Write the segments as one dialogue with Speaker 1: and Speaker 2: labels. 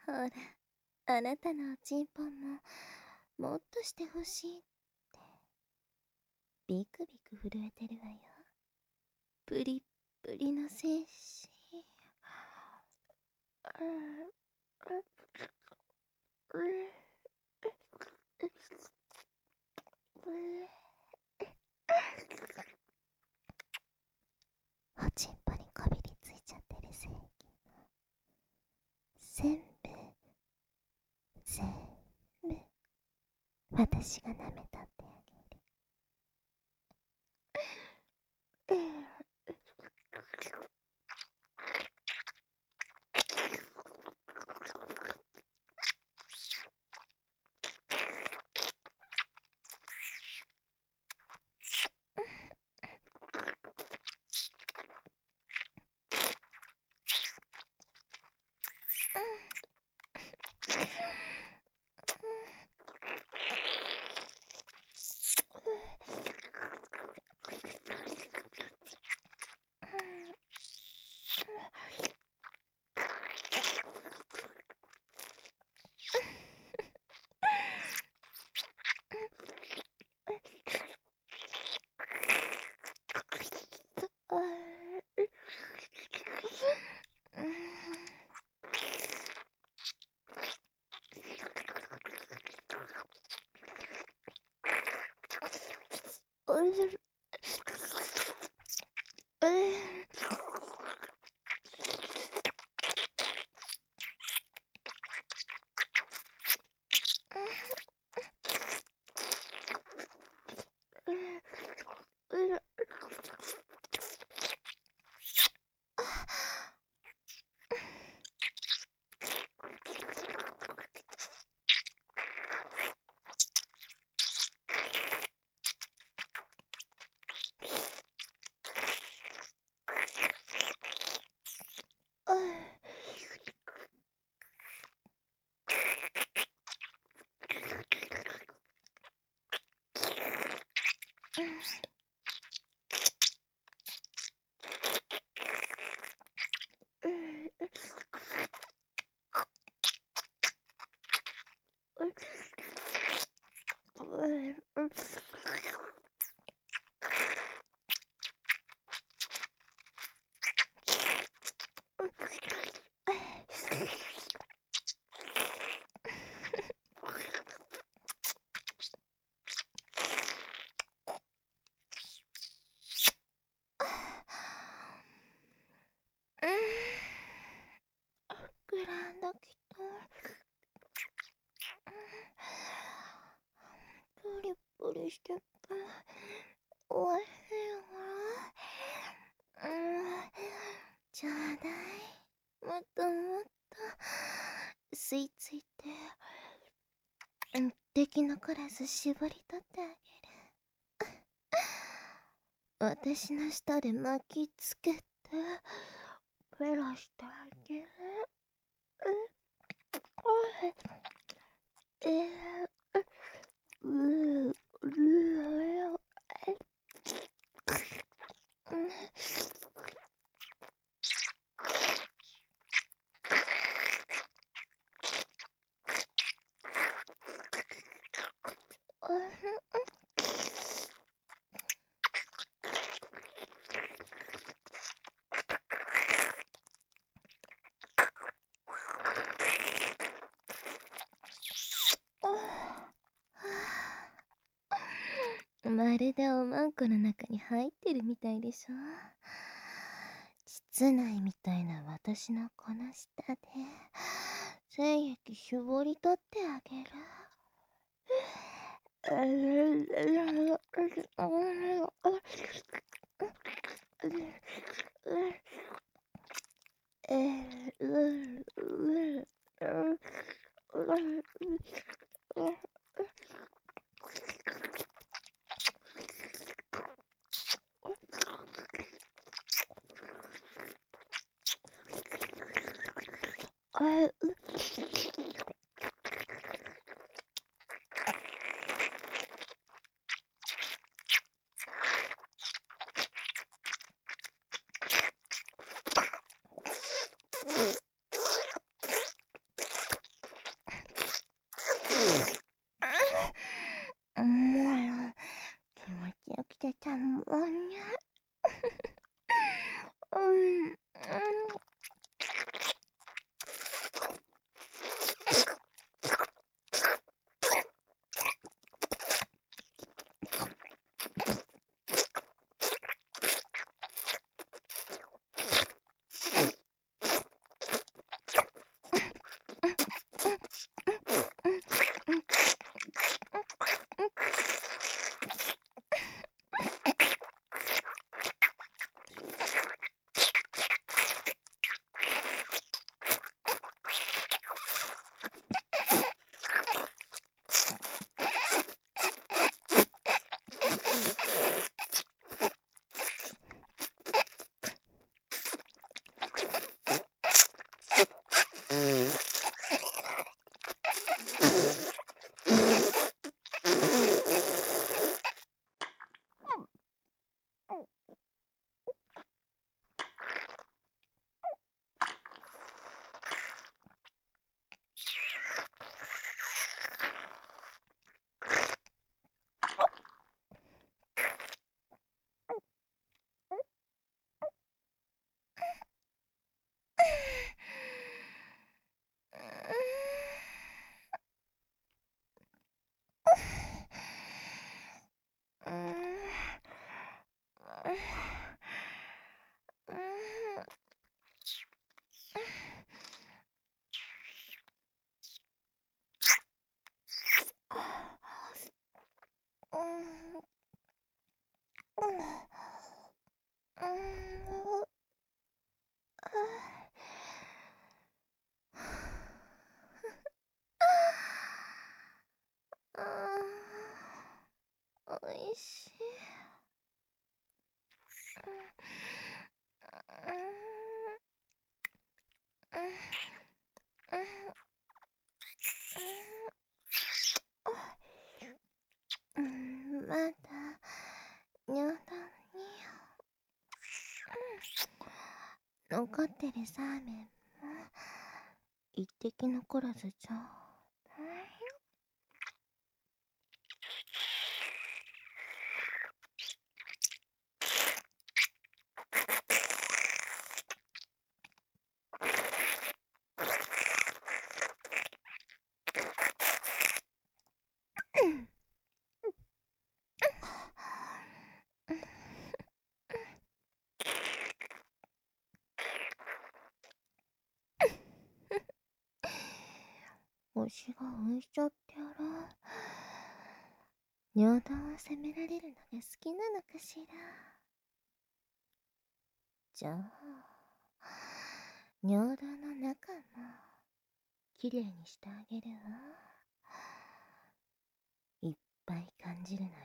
Speaker 1: ほら、あなたのおちんぽんも、もっとしてほしいって、ビクビク震えてるわよ。プリップリの精子。おちんぽにこびりついちゃってる精液も、全部、全部、私が舐めたってあげる。グランドきとプリプリしてておいしいわ。ちょうだい、もっともっと吸い付いて、敵のクラス絞り取ってあげる。私の舌で巻きつけてペロしてあげる。まるでおまんこの中に入ってるみたいでしょ。室内みたいな私のこの下で精液絞り取ってあげる。 おいしい。まだ尿道に残ってるサーメンも一滴残らずちょうだい。星が浮いちゃってやろう。尿道を責められるのが好きなのかしら。じゃあ尿道の中もきれいにしてあげるわ。いっぱい感じるのよ。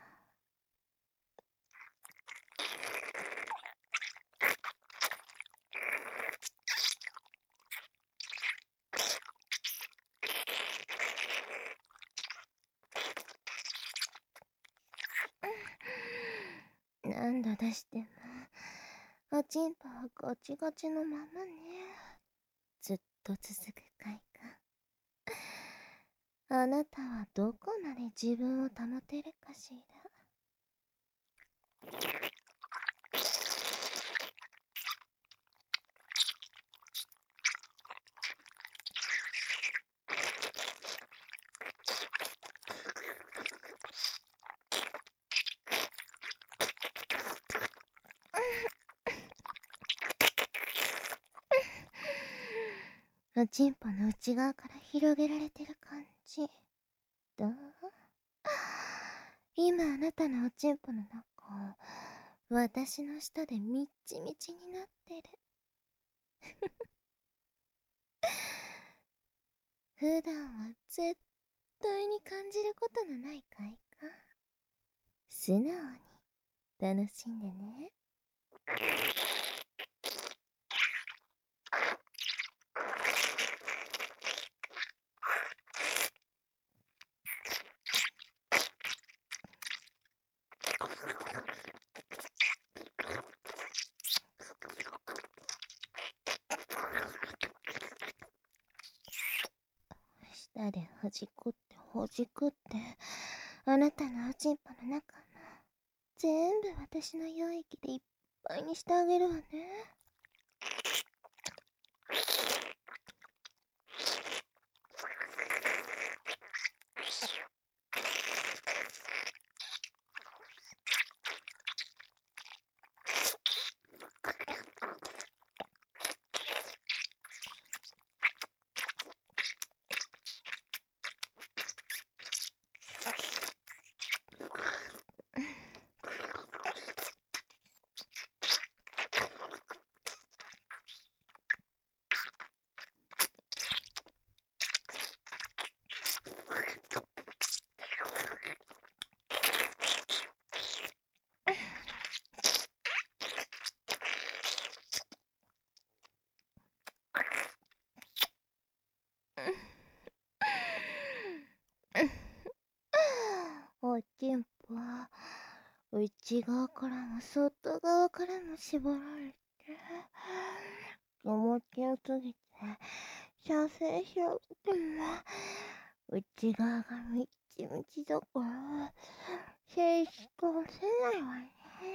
Speaker 1: 何度出してもおちんぽはガチガチのままね。ずっと続く快感。あなたはどこまで自分を保てるかしら。おちんぽの内側から広げられてる感じ。どう？今あなたのおちんぽの中、私の舌でみっちみちになってる。普段は絶対に感じることのない快感。素直に楽しんでね。舌でほじくってほじくって、あなたのおちんぽの中も全部私の溶液でいっぱいにしてあげるわね。 内側からも外側からも絞られて、気持ちよすぎて、射精しなくても、内側がみちみちだから、静止通せないわね。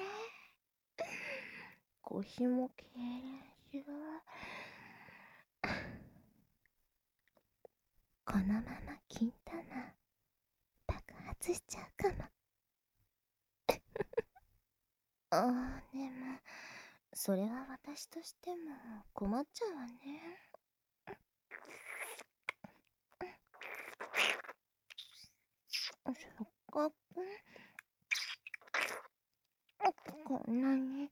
Speaker 1: 腰も痙攣しろ。このまま金玉爆発しちゃうかも。でもそれは私としても困っちゃうわね。せっかくこんなに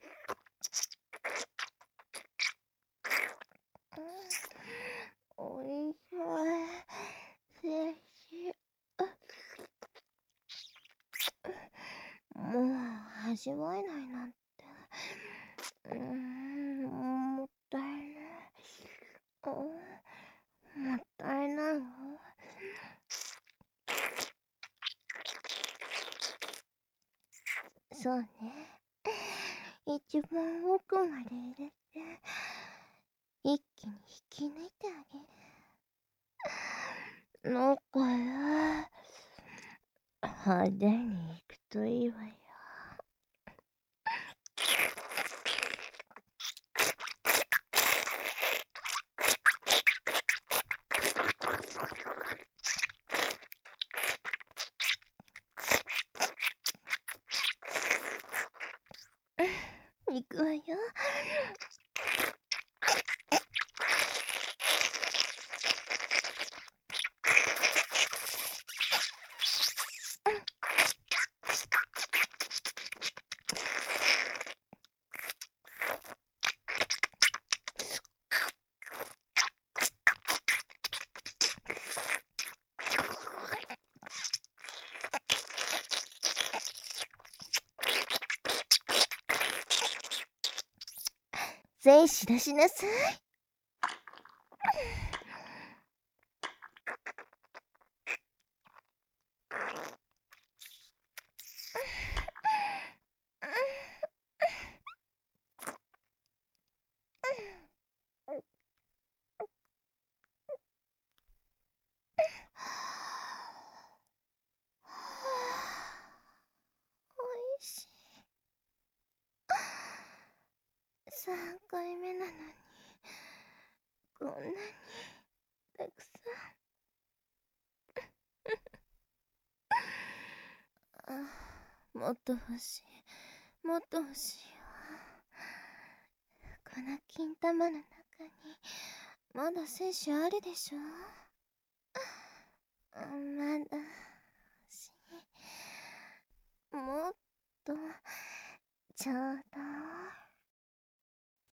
Speaker 1: おいしいせしもう味わえないなんてもったいない。もったいないわ。そうね、一番奥まで入れて一気に引き抜いてあげる。なんか派手にいくといいわよ。いくわよ。精子出しなさい。おいしい。3回目なのにこんなにたくさん。もっと欲しい、もっと欲しいわ。この金玉の中にまだ精子あるでしょ。まだ欲しい。もっとちょうだい。